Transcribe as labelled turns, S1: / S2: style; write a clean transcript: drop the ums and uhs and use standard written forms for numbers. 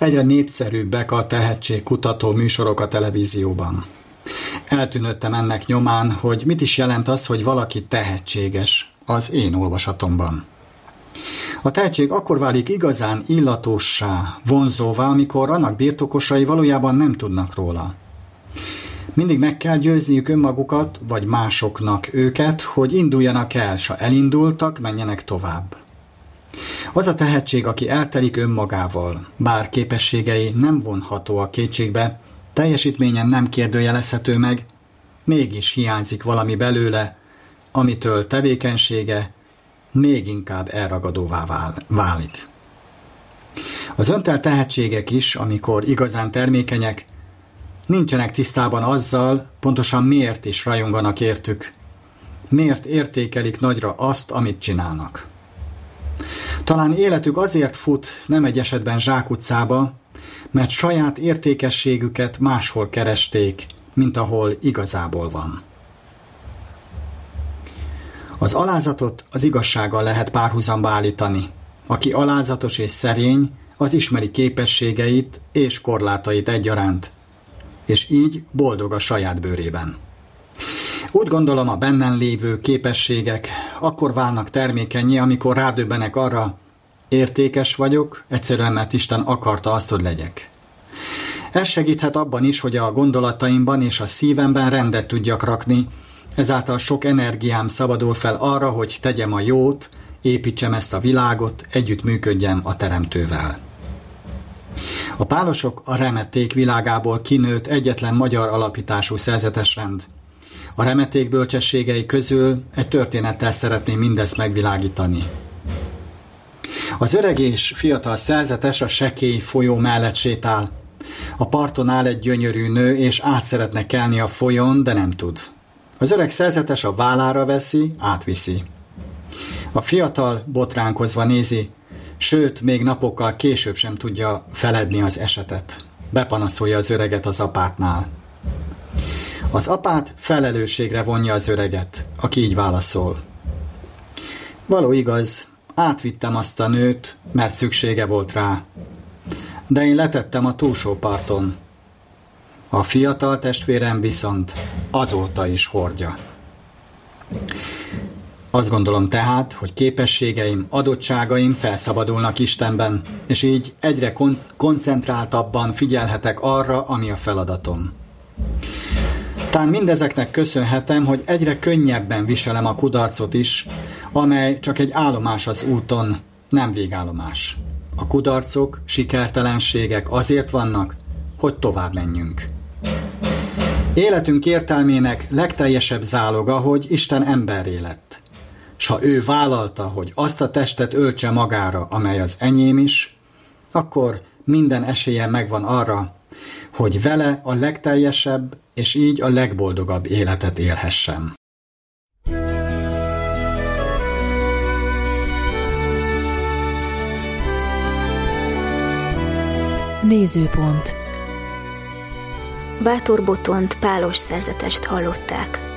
S1: Egyre népszerűbbek a tehetségkutató műsorok a televízióban. Eltűnődtem ennek nyomán, hogy mit is jelent az, hogy valaki tehetséges az én olvasatomban. A tehetség akkor válik igazán illatossá, vonzóvá, amikor annak birtokosai valójában nem tudnak róla. Mindig meg kell győzniük önmagukat, vagy másoknak őket, hogy induljanak el, s ha elindultak, menjenek tovább. Az a tehetség, aki eltelik önmagával, bár képességei nem vonhatóak kétségbe, teljesítményen nem kérdőjelezhető meg, mégis hiányzik valami belőle, amitől tevékenysége még inkább elragadóvá válik. Az öntelt tehetségek is, amikor igazán termékenyek, nincsenek tisztában azzal, pontosan miért is rajonganak értük, miért értékelik nagyra azt, amit csinálnak. Talán életük azért fut nem egy esetben zsákutcába, mert saját értékességüket máshol keresték, mint ahol igazából van. Az alázatot az igazsággal lehet párhuzamba állítani. Aki alázatos és szerény, az ismeri képességeit és korlátait egyaránt, és így boldog a saját bőrében. Úgy gondolom, a bennem lévő képességek akkor válnak termékennyé, amikor rádöbbenek arra, értékes vagyok, egyszerűen mert Isten akarta azt, hogy legyek. Ez segíthet abban is, hogy a gondolataimban és a szívemben rendet tudjak rakni, ezáltal sok energiám szabadul fel arra, hogy tegyem a jót, építsem ezt a világot, együttműködjem a Teremtővel. A pálosok a remeték világából kinőtt egyetlen magyar alapítású szerzetesrend. A remeték bölcsességei közül egy történettel szeretném mindezt megvilágítani. Az öreg és fiatal szerzetes a sekély folyó mellett sétál. A parton áll egy gyönyörű nő, és át szeretne kelni a folyón, de nem tud. Az öreg szerzetes a vállára veszi, átviszi. A fiatal botránkozva nézi, sőt, még napokkal később sem tudja feledni az esetet. Bepanaszolja az öreget az apátnál. Az apát felelősségre vonja az öreget, aki így válaszol. Való igaz, átvittem azt a nőt, mert szüksége volt rá. De én letettem a túlsó parton. A fiatal testvérem viszont azóta is hordja. Azt gondolom tehát, hogy képességeim, adottságaim felszabadulnak Istenben, és így egyre koncentráltabban figyelhetek arra, ami a feladatom. Talán mindezeknek köszönhetem, hogy egyre könnyebben viselem a kudarcot is, amely csak egy állomás az úton, nem végállomás. A kudarcok, sikertelenségek azért vannak, hogy tovább menjünk. Életünk értelmének legteljesebb záloga, hogy Isten emberré lett. S ha ő vállalta, hogy azt a testet öltse magára, amely az enyém is, akkor minden esélye megvan arra, hogy vele a legteljesebb és így a legboldogabb életet élhessem.
S2: Nézőpont. Bátor Botont pálos szerzetest hallották.